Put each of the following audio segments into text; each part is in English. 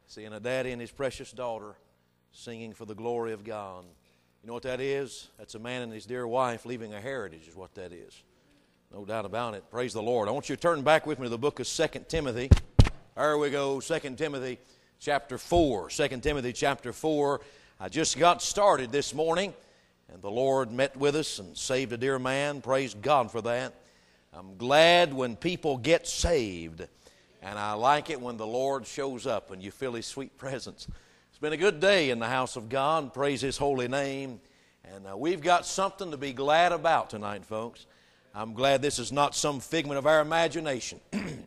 Seeing a daddy and his precious daughter singing for the glory of God. You know what that is? That's a man and his dear wife leaving a heritage is what that is. No doubt about it. Praise the Lord. I want you to turn back with me to the book of 2 Timothy. There we go, 2 Timothy chapter 4. 2 Timothy chapter 4. I just got started this morning, and the Lord met with us and saved a dear man. Praise God for that. I'm glad when people get saved, and I like it when the Lord shows up and you feel His sweet presence. It's been a good day in the house of God. Praise His holy name. And we've got something to be glad about tonight, folks. I'm glad this is not some figment of our imagination.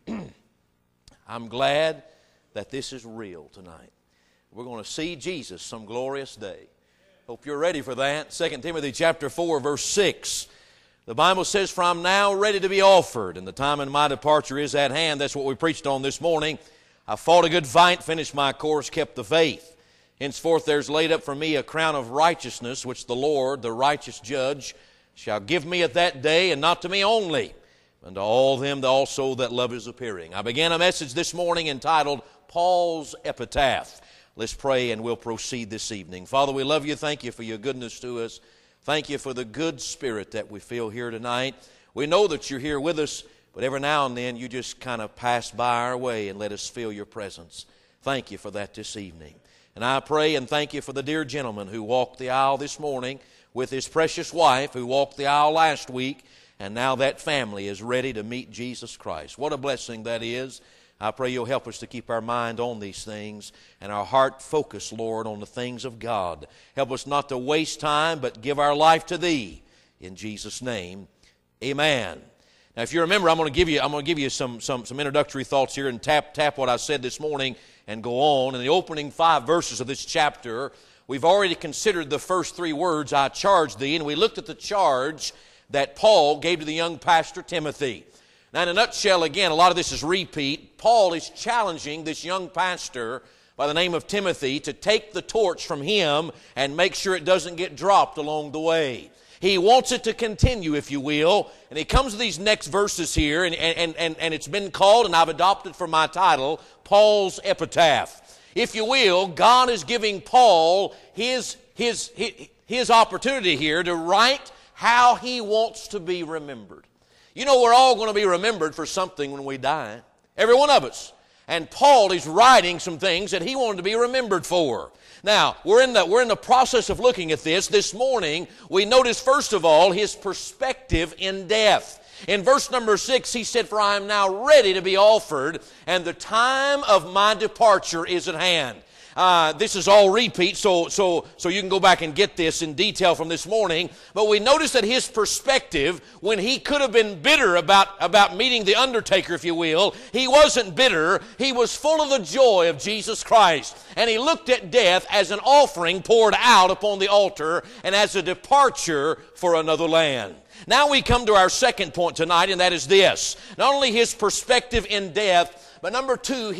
I'm glad that this is real tonight. We're going to see Jesus some glorious day. Hope you're ready for that. 2 Timothy chapter 4, verse 6. The Bible says, "For I'm now ready to be offered, and the time of my departure is at hand." That's what we preached on this morning. "I fought a good fight, finished my course, kept the faith. Henceforth there's laid up for me a crown of righteousness, which the Lord, the righteous judge, shall give me at that day, and not to me only, and to all them also that love His appearing." I began a message this morning entitled, Paul's Epitaph. Let's pray and we'll proceed this evening. Father, we love You. Thank You for Your goodness to us. Thank You for the good spirit that we feel here tonight. We know that You're here with us, but every now and then You just kind of pass by our way and let us feel Your presence. Thank You for that this evening. And I pray and thank You for the dear gentleman who walked the aisle this morning with his precious wife, who walked the aisle last week, and now that family is ready to meet Jesus Christ. What a blessing that is. I pray You'll help us to keep our mind on these things and our heart focused, Lord, on the things of God. Help us not to waste time, but give our life to Thee. In Jesus' name, amen. Now, if you remember, I'm going to give you some introductory thoughts here and tap what I said this morning and go on. In the opening 5 verses of this chapter, we've already considered the first 3 words, "I charge thee," and we looked at the charge that Paul gave to the young pastor Timothy. Now, in a nutshell, again, a lot of this is repeat. Paul is challenging this young pastor by the name of Timothy to take the torch from him and make sure it doesn't get dropped along the way. He wants it to continue, if you will. And he comes to these next verses here, and it's been called, and I've adopted for my title, Paul's Epitaph. If you will, God is giving Paul his opportunity here to write how he wants to be remembered. You know, we're all going to be remembered for something when we die. Every one of us. And Paul is writing some things that he wanted to be remembered for. Now, we're in the process of looking at this. This morning, we notice, first of all, his perspective in death. In verse number 6, he said, "For I am now ready to be offered, and the time of my departure is at hand." This is all repeat, so you can go back and get this in detail from this morning. But we notice that his perspective, when he could have been bitter about meeting the undertaker, if you will, he wasn't bitter. He was full of the joy of Jesus Christ. And he looked at death as an offering poured out upon the altar and as a departure for another land. Now we come to our second point tonight, and that is this. Not only his perspective in death, but number 2,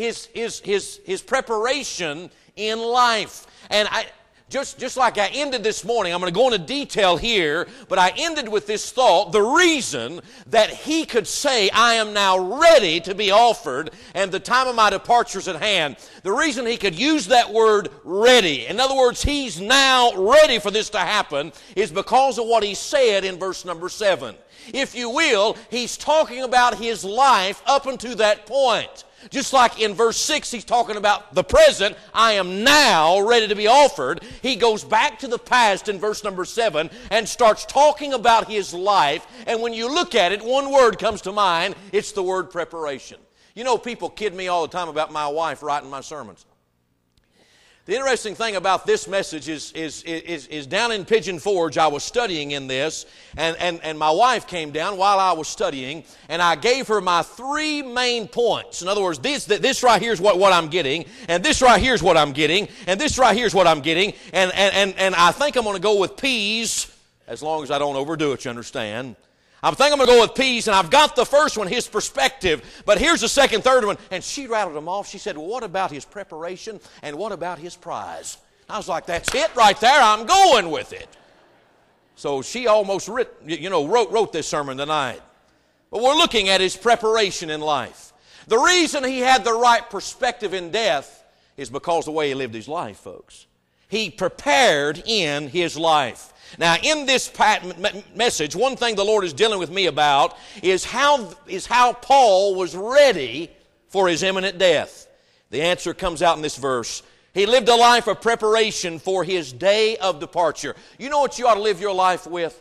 his preparation in life. And just like I ended this morning, I'm going to go into detail here, but I ended with this thought: the reason that he could say, "I am now ready to be offered, and the time of my departure is at hand." The reason he could use that word "ready," in other words, he's now ready for this to happen, is because of what he said in verse number 7. If you will, he's talking about his life up until that point. Just like in verse 6, he's talking about the present. "I am now ready to be offered." He goes back to the past in verse number 7 and starts talking about his life. And when you look at it, one word comes to mind. It's the word preparation. You know, people kid me all the time about my wife writing my sermons. The interesting thing about this message is down in Pigeon Forge, I was studying in this, and my wife came down while I was studying, and I gave her my 3 main points. In other words, this right here is what I'm getting, and this right here is what I'm getting, and this right here is what I'm getting, and I think I'm going to go with P's, as long as I don't overdo it, you understand. I think I'm going to go with P's, and I've got the first one, his perspective, but here's the second, third one, and she rattled them off. She said, "Well, what about his preparation, and what about his prize?" I was like, "That's it right there. I'm going with it." So she almost wrote this sermon tonight. But we're looking at his preparation in life. The reason he had the right perspective in death is because of the way he lived his life, folks. He prepared in his life. Now, in this message, one thing the Lord is dealing with me about is how Paul was ready for his imminent death. The answer comes out in this verse. He lived a life of preparation for his day of departure. You know what you ought to live your life with?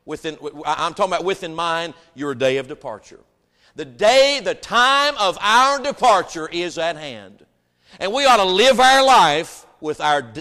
I'm talking about with in mind your day of departure. The time of our departure is at hand. And we ought to live our life with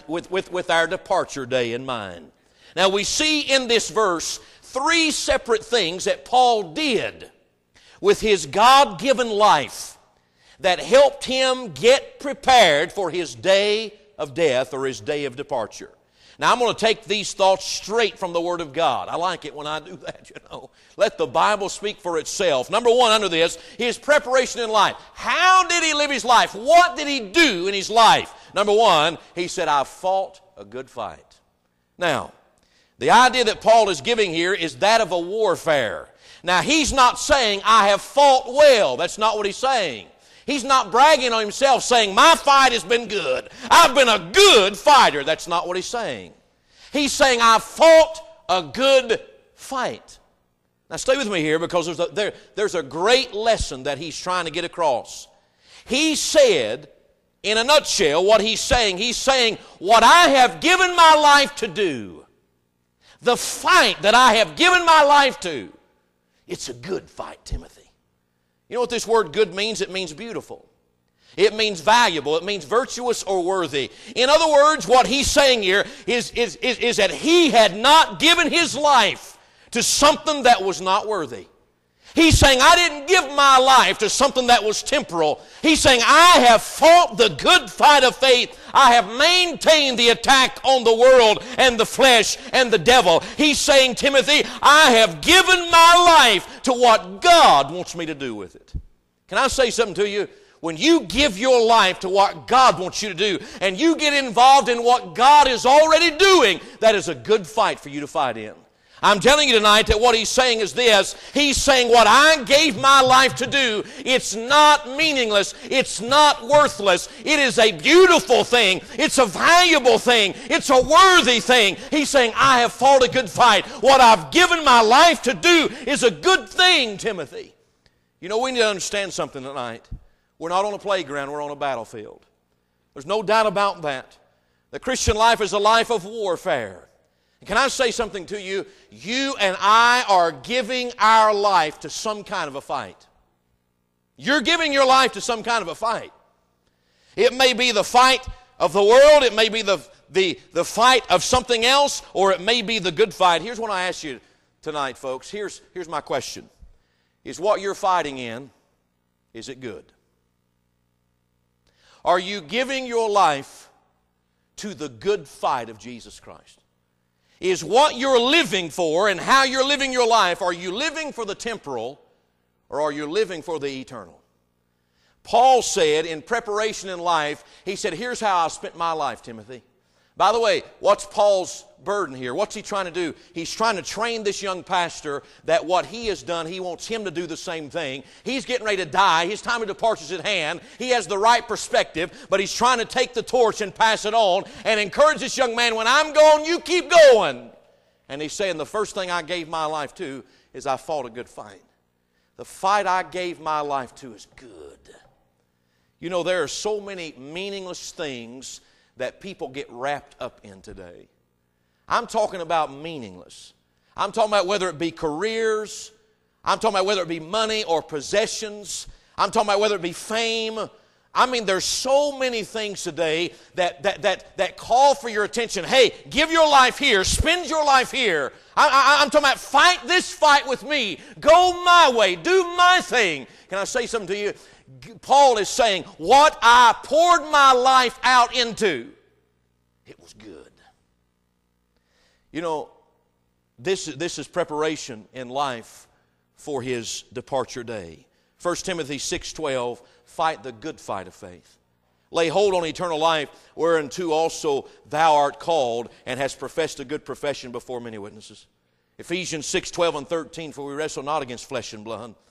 our departure day in mind. Now we see in this verse 3 separate things that Paul did with his God-given life that helped him get prepared for his day of death or his day of departure. Now I'm going to take these thoughts straight from the Word of God. I like it when I do that, you know. Let the Bible speak for itself. Number 1 under this, his preparation in life. How did he live his life? What did he do in his life? Number 1, he said, I fought a good fight. Now, the idea that Paul is giving here is that of a warfare. Now, he's not saying, I have fought well. That's not what he's saying. He's not bragging on himself saying, my fight has been good. I've been a good fighter. That's not what he's saying. He's saying, I fought a good fight. Now stay with me here because there's a great lesson that he's trying to get across. He said, in a nutshell, what he's saying, what I have given my life to do, the fight that I have given my life to, it's a good fight, Timothy. You know what this word good means? It means beautiful. It means valuable. It means virtuous or worthy. In other words, what he's saying here is that he had not given his life to something that was not worthy. He's saying, I didn't give my life to something that was temporal. He's saying, I have fought the good fight of faith. I have maintained the attack on the world and the flesh and the devil. He's saying, Timothy, I have given my life to what God wants me to do with it. Can I say something to you? When you give your life to what God wants you to do and you get involved in what God is already doing, that is a good fight for you to fight in. I'm telling you tonight that what he's saying is this. He's saying what I gave my life to do, it's not meaningless. It's not worthless. It is a beautiful thing. It's a valuable thing. It's a worthy thing. He's saying, I have fought a good fight. What I've given my life to do is a good thing, Timothy. You know, we need to understand something tonight. We're not on a playground. We're on a battlefield. There's no doubt about that. The Christian life is a life of warfare. Can I say something to you? You and I are giving our life to some kind of a fight. You're giving your life to some kind of a fight. It may be the fight of the world, it may be the fight of something else, or it may be the good fight. Here's what I ask you tonight, folks. Here's my question. Is what you're fighting in, is it good? Are you giving your life to the good fight of Jesus Christ? Is what you're living for and how you're living your life, are you living for the temporal or are you living for the eternal? Paul said in preparation in life, he said, here's how I spent my life, Timothy. By the way, what's Paul's burden here? What's he trying to do? He's trying to train this young pastor that what he has done, he wants him to do the same thing. He's getting ready to die. His time of departure is at hand. He has the right perspective, but he's trying to take the torch and pass it on and encourage this young man, when I'm gone, you keep going. And he's saying, the first thing I gave my life to is I fought a good fight. The fight I gave my life to is good. You know, there are so many meaningless things that people get wrapped up in today. I'm talking about meaningless. I'm talking about whether it be careers. I'm talking about whether it be money or possessions. I'm talking about whether it be fame. I mean, there's so many things today that call for your attention. Hey, give your life here. Spend your life here. I'm talking about fight this fight with me. Go my way. Do my thing. Can I say something to you? Paul is saying, what I poured my life out into, it was good. You know, this is preparation in life for his departure day. 1 Timothy 6:12, fight the good fight of faith. Lay hold on eternal life, whereunto also thou art called, and hast professed a good profession before many witnesses. Ephesians 6:12 and 13, for we wrestle not against flesh and blood,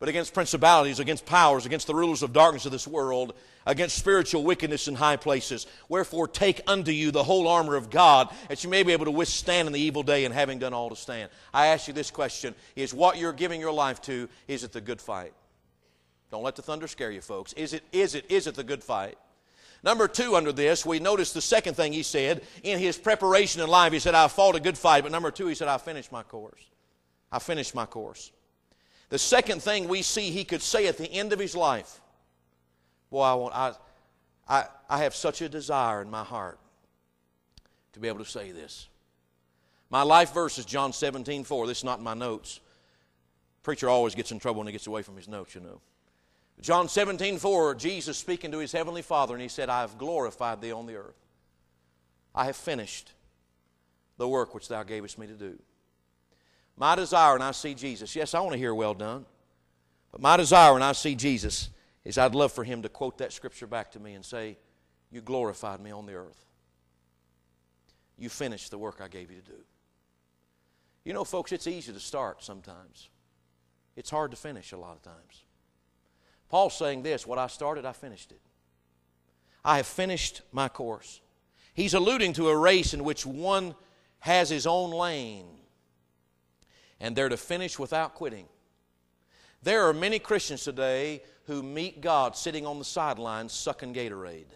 but against principalities, against powers, against the rulers of darkness of this world, against spiritual wickedness in high places. Wherefore take unto you the whole armor of God, that you may be able to withstand in the evil day, and having done all to stand. I ask you this question: is what you're giving your life to, is it the good fight? Don't let the thunder scare you, folks. Is it the good fight? Number two, under this, we notice the second thing he said in his preparation in life. He said, I fought a good fight. But number two, he said, I finished my course. I finished my course. The second thing we see he could say at the end of his life, boy, I have such a desire in my heart to be able to say this. My life verse is John 17:4. This is not in my notes. Preacher always gets in trouble when he gets away from his notes, you know. John 17:4, Jesus speaking to his heavenly Father, and he said, I have glorified thee on the earth. I have finished the work which thou gavest me to do. My desire when I see Jesus, yes, I want to hear well done, but my desire when I see Jesus is I'd love for him to quote that scripture back to me and say, you glorified me on the earth. You finished the work I gave you to do. You know, folks, it's easy to start sometimes. It's hard to finish a lot of times. Paul's saying this, what I started, I finished it. I have finished my course. He's alluding to a race in which one has his own lane, and they're to finish without quitting. There are many Christians today who meet God sitting on the sidelines sucking Gatorade.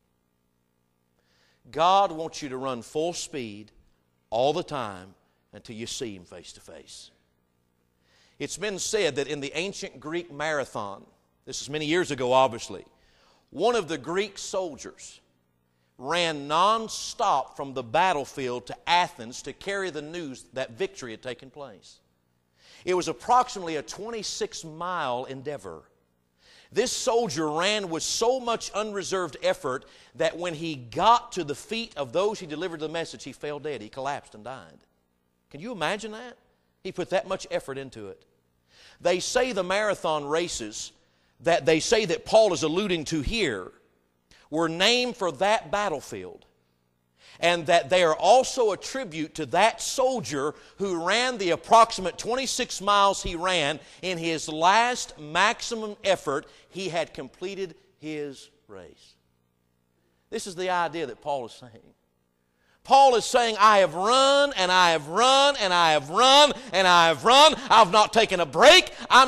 God wants you to run full speed all the time until you see Him face to face. It's been said that in the ancient Greek marathon, this is many years ago obviously, one of the Greek soldiers ran non-stop from the battlefield to Athens to carry the news that victory had taken place. It was approximately a 26-mile endeavor. This soldier ran with so much unreserved effort that when he got to the feet of those he delivered the message, he fell dead. He collapsed and died. Can you imagine that? He put that much effort into it. They say the marathon races that they say that Paul is alluding to here were named for that battlefield, and that they are also a tribute to that soldier who ran the approximate 26 miles he ran. In his last maximum effort, he had completed his race. This is the idea that Paul is saying. Paul is saying, I have run, and I have run, and I have run, and I have run. I've not taken a break. I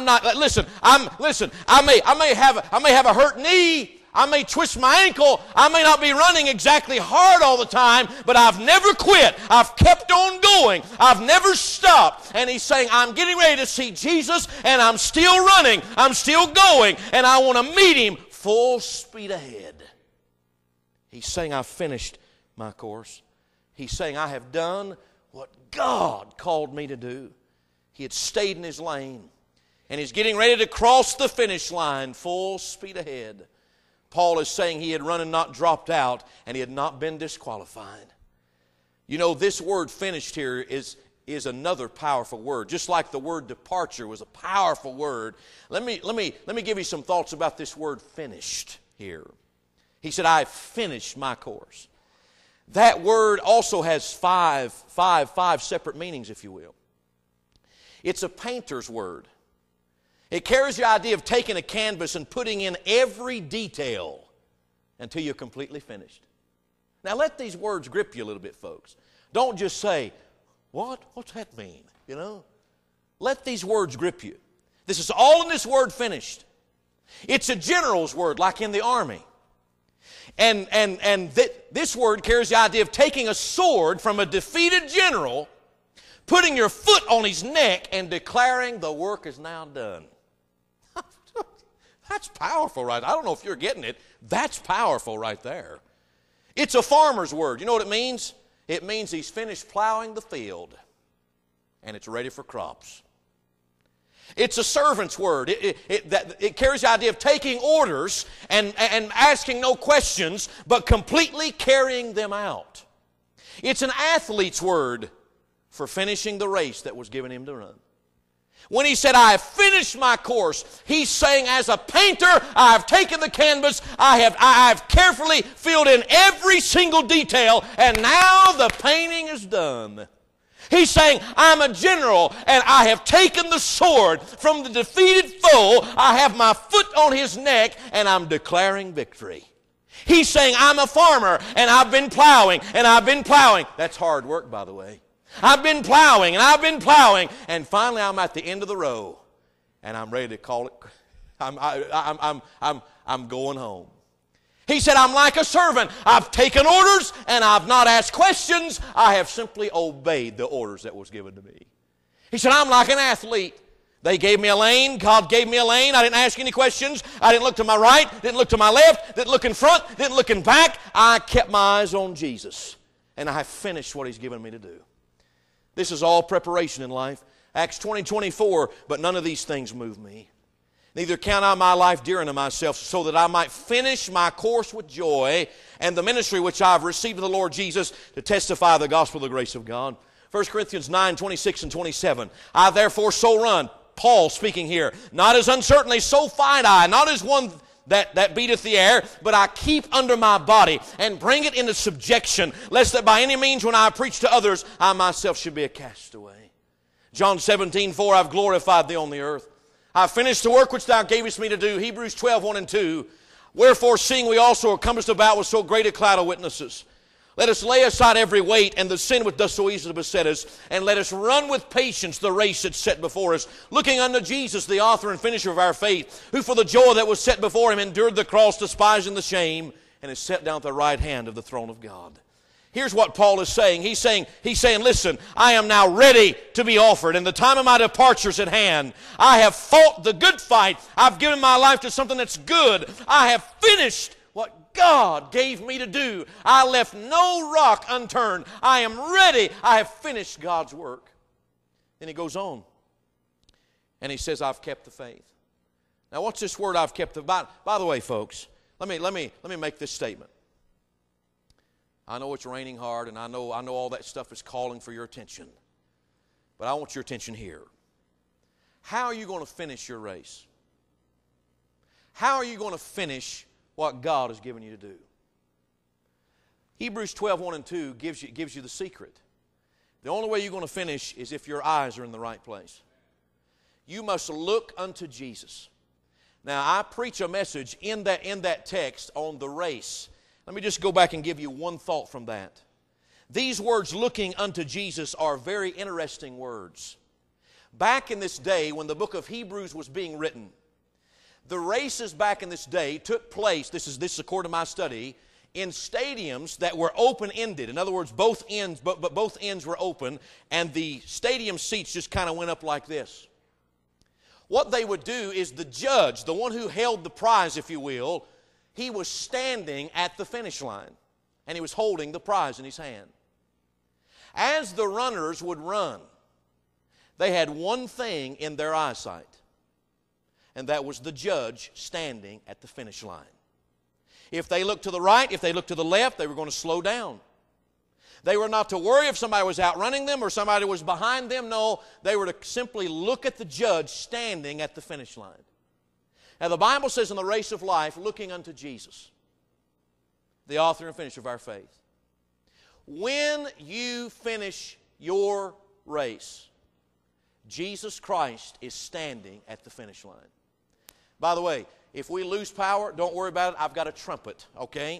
may have a hurt knee. I may twist my ankle. I may not be running exactly hard all the time, but I've never quit. I've kept on going. I've never stopped. And he's saying, I'm getting ready to see Jesus, and I'm still running. I'm still going, and I want to meet Him full speed ahead. He's saying, I've finished my course. He's saying, I have done what God called me to do. He had stayed in his lane, and he's getting ready to cross the finish line full speed ahead. Paul is saying he had run and not dropped out, and he had not been disqualified. You know, this word finished here is another powerful word. Just like the word departure was a powerful word. Let me give you some thoughts about this word finished here. He said, I finished my course. That word also has five separate meanings, if you will. It's a painter's word. It carries the idea of taking a canvas and putting in every detail until you're completely finished. Now let these words grip you a little bit, folks. Don't just say, what? What's that mean? You know? Let these words grip you. This is all in this word finished. It's a general's word, like in the army. And this word carries the idea of taking a sword from a defeated general, putting your foot on his neck, and declaring the work is now done. That's powerful, right? I don't know if you're getting it. That's powerful right there. It's a farmer's word. You know what it means? It means he's finished plowing the field, and it's ready for crops. It's a servant's word. It carries the idea of taking orders and asking no questions, but completely carrying them out. It's an athlete's word for finishing the race that was given him to run. When he said, I have finished my course, he's saying, as a painter, I have taken the canvas, I have carefully filled in every single detail, and now the painting is done. He's saying, I'm a general, and I have taken the sword from the defeated foe. I have my foot on his neck, and I'm declaring victory. He's saying, I'm a farmer, and I've been plowing, and I've been plowing. That's hard work, by the way. I've been plowing, and I've been plowing, and finally I'm at the end of the row, and I'm ready to call it. I'm going home. He said, I'm like a servant. I've taken orders and I've not asked questions. I have simply obeyed the orders that was given to me. He said, I'm like an athlete. They gave me a lane. God gave me a lane. I didn't ask any questions. I didn't look to my right, didn't look to my left, didn't look in front, didn't look in back. I kept my eyes on Jesus, and I finished what He's given me to do. This is all preparation in life. Acts 20:24, but none of these things move me. Neither count I my life dear unto myself, so that I might finish my course with joy and the ministry which I have received of the Lord Jesus to testify the gospel of the grace of God. 1 Corinthians 9:26 and 27. I therefore so run, Paul speaking here, not as uncertainly, so fight I, not as one that beateth the air, but I keep under my body and bring it into subjection, lest that by any means when I preach to others, I myself should be a castaway. John 17:4, I've glorified thee on the earth. I finished the work which thou gavest me to do. Hebrews 12:1 and 2. Wherefore, seeing we also are compassed about with so great a cloud of witnesses, let us lay aside every weight and the sin which doth so easily beset us, and let us run with patience the race that's set before us, looking unto Jesus, the author and finisher of our faith, who for the joy that was set before him endured the cross, despising the shame, and is set down at the right hand of the throne of God. Here's what Paul is saying. He's saying, listen, I am now ready to be offered, and the time of my departure is at hand. I have fought the good fight. I've given my life to something that's good. I have finished what God gave me to do. I left no rock unturned. I am ready. I have finished God's work. Then he goes on, and he says, I've kept the faith. Now, what's this word, I've kept the faith? By the way, folks, let me make this statement. I know it's raining hard, and I know all that stuff is calling for your attention. But I want your attention here. How are you going to finish your race? How are you going to finish what God has given you to do? Hebrews 12:1 and 2 gives you the secret. The only way you're going to finish is if your eyes are in the right place. You must look unto Jesus. Now, I preach a message in that text on the race. Let me just go back and give you one thought from that. These words, looking unto Jesus, are very interesting words. Back in this day, when the book of Hebrews was being written, the races back in this day took place, this is according to my study, in stadiums that were open-ended. In other words, both ends were open, and the stadium seats just kind of went up like this. What they would do is the judge, the one who held the prize, if you will, he was standing at the finish line, and he was holding the prize in his hand. As the runners would run, they had one thing in their eyesight, and that was the judge standing at the finish line. If they looked to the right, if they looked to the left, they were going to slow down. They were not to worry if somebody was outrunning them or somebody was behind them. No, they were to simply look at the judge standing at the finish line. Now, the Bible says in the race of life, looking unto Jesus, the author and finisher of our faith. When you finish your race, Jesus Christ is standing at the finish line. By the way, if we lose power, don't worry about it. I've got a trumpet, okay?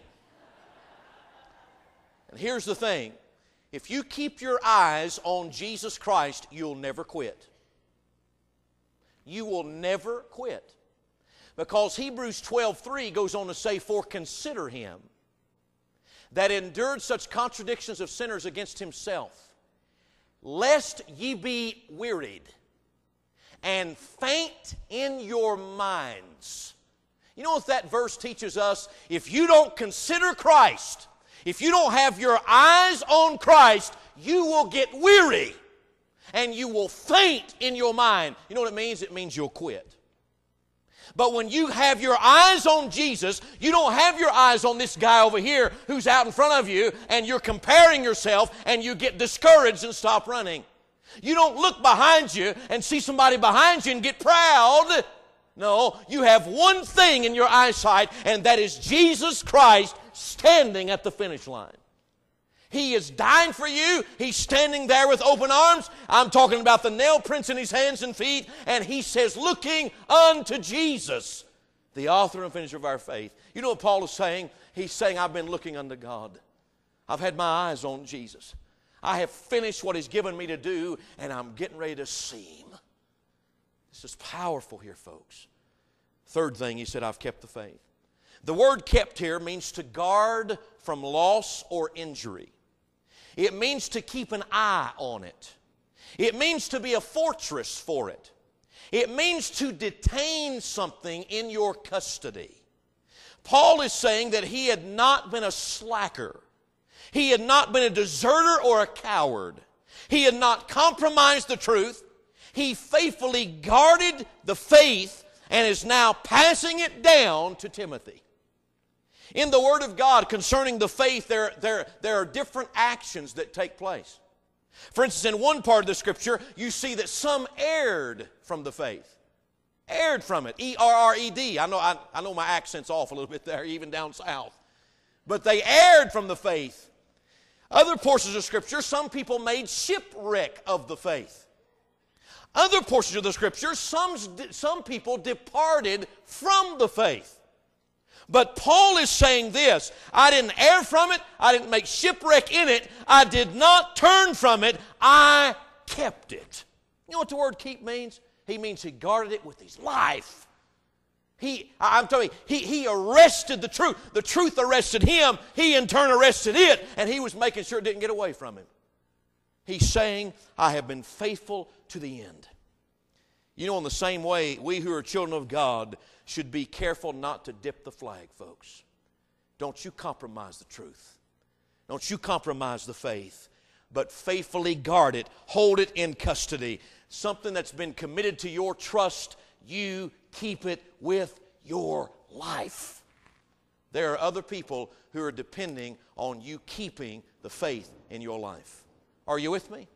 And here's the thing. If you keep your eyes on Jesus Christ, you'll never quit. You will never quit. Because Hebrews 12:3 goes on to say, for consider him that endured such contradictions of sinners against himself, lest ye be wearied and faint in your minds. You know what that verse teaches us? If you don't consider Christ, if you don't have your eyes on Christ, you will get weary and you will faint in your mind. You know what it means? It means you'll quit. But when you have your eyes on Jesus, you don't have your eyes on this guy over here who's out in front of you, and you're comparing yourself and you get discouraged and stop running. You don't look behind you and see somebody behind you and get proud. No, you have one thing in your eyesight, and that is Jesus Christ standing at the finish line. He is dying for you. He's standing there with open arms. I'm talking about the nail prints in His hands and feet. And He says, looking unto Jesus, the author and finisher of our faith. You know what Paul is saying? He's saying, I've been looking unto God. I've had my eyes on Jesus. I have finished what He's given me to do, and I'm getting ready to see Him. This is powerful here, folks. Third thing, he said, I've kept the faith. The word kept here means to guard from loss or injury. It means to keep an eye on it. It means to be a fortress for it. It means to detain something in your custody. Paul is saying that he had not been a slacker. He had not been a deserter or a coward. He had not compromised the truth. He faithfully guarded the faith and is now passing it down to Timothy. In the Word of God concerning the faith, there are different actions that take place. For instance, in one part of the Scripture, you see that some erred from the faith. Erred from it. E-R-R-E-D. I know my accent's off a little bit there, even down south. But they erred from the faith. Other portions of Scripture, some people made shipwreck of the faith. Other portions of the Scripture, some people departed from the faith. But Paul is saying this, I didn't err from it, I didn't make shipwreck in it, I did not turn from it, I kept it. You know what the word keep means? He means he guarded it with his life. I'm telling you, he arrested the truth. The truth arrested him, he in turn arrested it, and he was making sure it didn't get away from him. He's saying, I have been faithful to the end. You know, in the same way, we who are children of God should be careful not to dip the flag, folks. Don't you compromise the truth. Don't you compromise the faith, but faithfully guard it. Hold it in custody. Something that's been committed to your trust, you keep it with your life. There are other people who are depending on you keeping the faith in your life. Are you with me?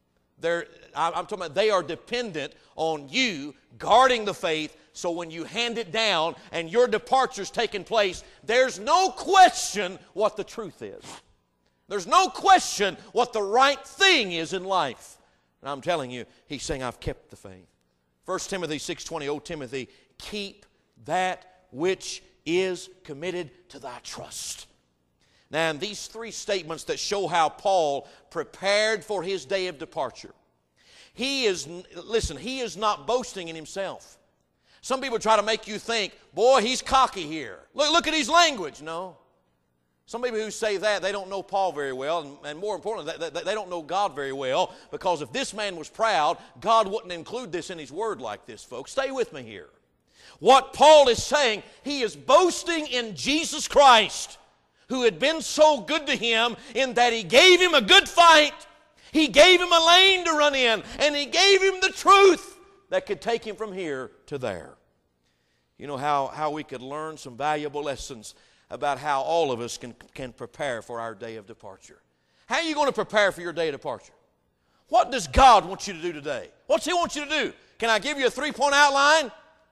I'm talking about they are dependent on you guarding the faith, so when you hand it down and your departure's taking place, there's no question what the truth is. There's no question what the right thing is in life. And I'm telling you, he's saying, I've kept the faith. 1 Timothy 6:20, O Timothy, keep that which is committed to thy trust. Now, in these three statements that show how Paul prepared for his day of departure, he is not boasting in himself. Some people try to make you think, boy, he's cocky here. Look at his language. No. Some people who say that, they don't know Paul very well, and more importantly, they don't know God very well, because if this man was proud, God wouldn't include this in his word like this, folks. Stay with me here. What Paul is saying, he is boasting in Jesus Christ, who had been so good to him in that he gave him a good fight, he gave him a lane to run in, and he gave him the truth that could take him from here to there. You know how we could learn some valuable lessons about how all of us can prepare for our day of departure. How are you going to prepare for your day of departure? What does God want you to do today? What's He want you to do? Can I give you a 3-point outline?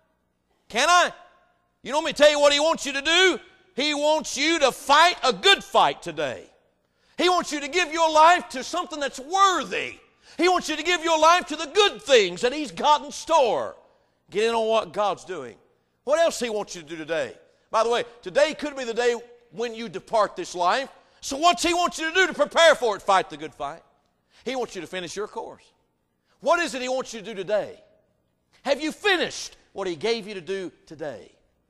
Can I? You know, let me tell you what He wants you to do. He wants you to fight a good fight today. He wants you to give your life to something that's worthy. He wants you to give your life to the good things that He's got in store. Get in on what God's doing. What else He wants you to do today? By the way, today could be the day when you depart this life. So what's He want you to do to prepare for it? Fight the good fight. He wants you to finish your course. What is it He wants you to do today? Have you finished what He gave you to do today?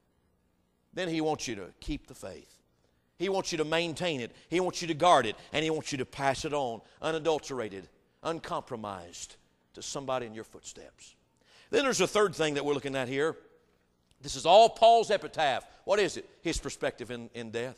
Then He wants you to keep the faith. He wants you to maintain it. He wants you to guard it. And He wants you to pass it on, unadulterated, uncompromised, to somebody in your footsteps. Then there's a third thing that we're looking at here. This is all Paul's epitaph. What is it? His perspective in death.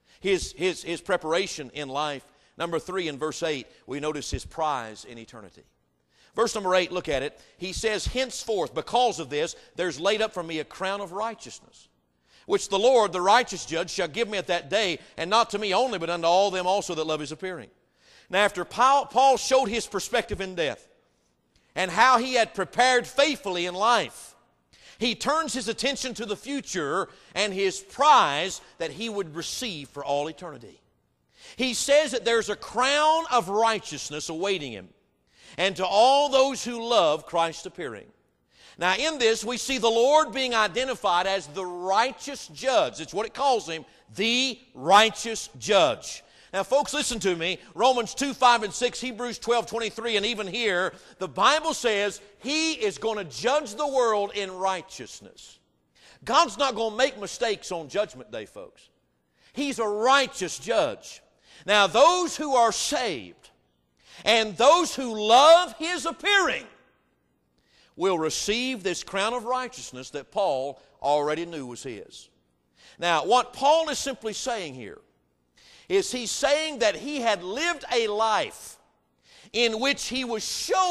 His preparation in life. Number 3, in verse 8, we notice his prize in eternity. Verse number 8, look at it. He says, henceforth, because of this, there's laid up for me a crown of righteousness, which the Lord, the righteous judge, shall give me at that day, and not to me only, but unto all them also that love His appearing. Now, after Paul showed his perspective in death and how he had prepared faithfully in life, he turns his attention to the future and his prize that he would receive for all eternity. He says that there's a crown of righteousness awaiting him, and to all those who love Christ's appearing. Now in this we see the Lord being identified as the righteous judge. It's what it calls him, the righteous judge. Now folks, listen to me. Romans 2, 5, and 6, Hebrews 12, 23, and even here, the Bible says He is going to judge the world in righteousness. God's not going to make mistakes on Judgment Day, folks. He's a righteous judge. Now those who are saved and those who love His appearing will receive this crown of righteousness that Paul already knew was his. Now, what Paul is simply saying here is he's saying that he had lived a life in which he was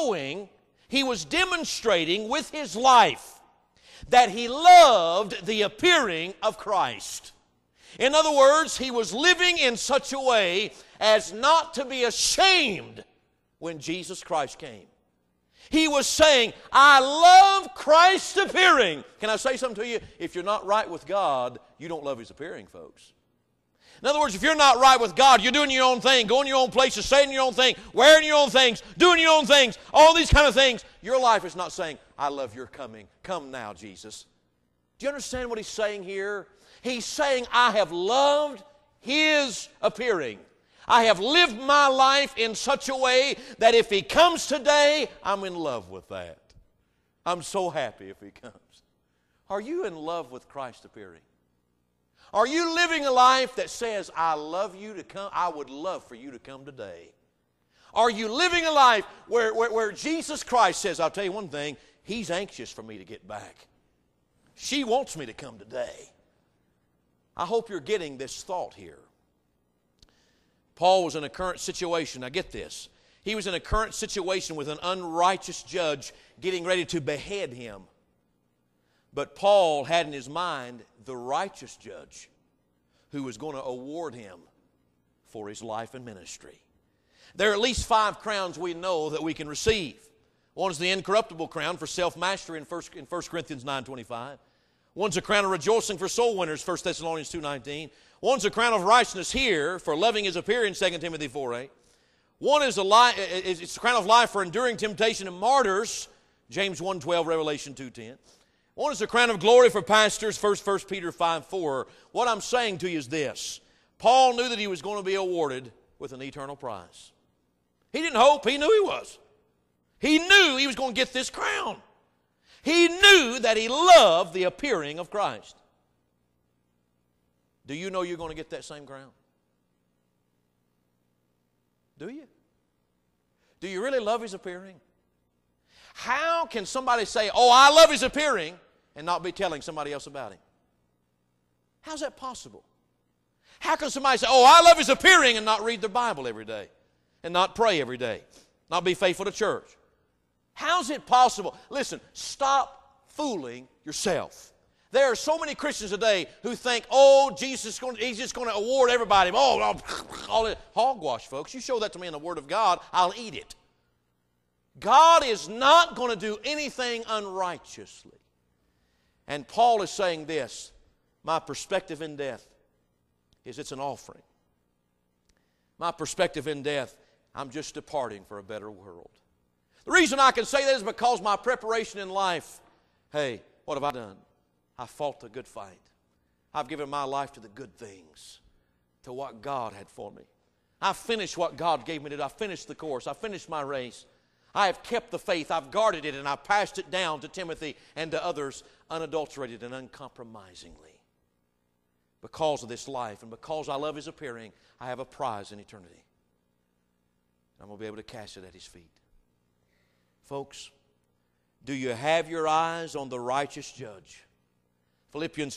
demonstrating with his life that he loved the appearing of Christ. In other words, he was living in such a way as not to be ashamed when Jesus Christ came. He was saying, I love Christ's appearing. Can I say something to you? If you're not right with God, you don't love His appearing, folks. In other words, if you're not right with God, you're doing your own thing, going your own places, saying your own thing, wearing your own things, doing your own things, all these kind of things, your life is not saying, I love your coming. Come now, Jesus. Do you understand what He's saying here? He's saying, I have loved His appearing. I have lived my life in such a way that if He comes today, I'm in love with that. I'm so happy if He comes. Are you in love with Christ appearing? Are you living a life that says, I love you to come, I would love for you to come today? Are you living a life where Jesus Christ says, I'll tell you one thing, He's anxious for me to get back. She wants me to come today. I hope you're getting this thought here. Paul was in a current situation. Now get this. He was in a current situation with an unrighteous judge getting ready to behead him. But Paul had in his mind the righteous judge who was going to award him for his life and ministry. There are at least 5 crowns we know that we can receive. One is the incorruptible crown for self-mastery in 1 Corinthians 9:25. One's a crown of rejoicing for soul winners, 1 Thessalonians 2:19. One's a crown of righteousness here for loving His appearing, 2 Timothy 4:8. One is it's a crown of life for enduring temptation and martyrs, James 1:12, Revelation 2:10. One is a crown of glory for pastors, 1 Peter 5:4. What I'm saying to you is this. Paul knew that he was going to be awarded with an eternal prize. He didn't hope, he knew he was. He knew he was going to get this crown. He knew that he loved the appearing of Christ. Do you know you're going to get that same crown? Do you? Do you really love His appearing? How can somebody say, oh, I love His appearing, and not be telling somebody else about Him? How's that possible? How can somebody say, oh, I love His appearing, and not read their Bible every day, and not pray every day, not be faithful to church? How's it possible? Listen, stop fooling yourself. There are so many Christians today who think, oh, He's just going to award everybody. Oh, all that hogwash, folks. You show that to me in the Word of God, I'll eat it. God is not going to do anything unrighteously. And Paul is saying this, my perspective in death is it's an offering. My perspective in death, I'm just departing for a better world. The reason I can say that is because my preparation in life, hey, what have I done? I fought the good fight. I've given my life to the good things, to what God had for me. I finished what God gave me to do. I finished the course. I finished my race. I have kept the faith. I've guarded it, and I passed it down to Timothy and to others unadulterated and uncompromisingly. Because of this life and because I love His appearing, I have a prize in eternity. I'm going to be able to cast it at His feet. Folks, do you have your eyes on the righteous judge? Philippians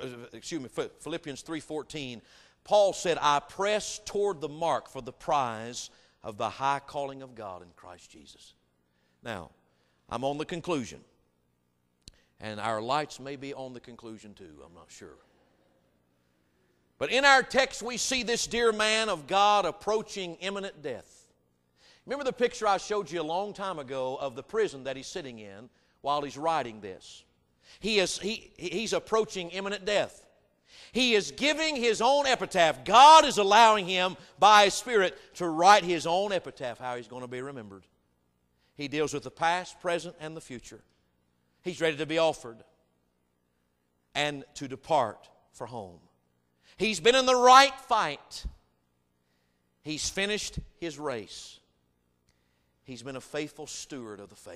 3:14, Paul said, I press toward the mark for the prize of the high calling of God in Christ Jesus. Now, I'm on the conclusion. And our lights may be on the conclusion too, I'm not sure. But in our text we see this dear man of God approaching imminent death. Remember the picture I showed you a long time ago of the prison that he's sitting in while he's writing this? He's approaching imminent death. He is giving his own epitaph. God is allowing him by His Spirit to write his own epitaph, how he's going to be remembered. He deals with the past, present, and the future. He's ready to be offered and to depart for home. He's been in the right fight. He's finished his race. He's been a faithful steward of the faith.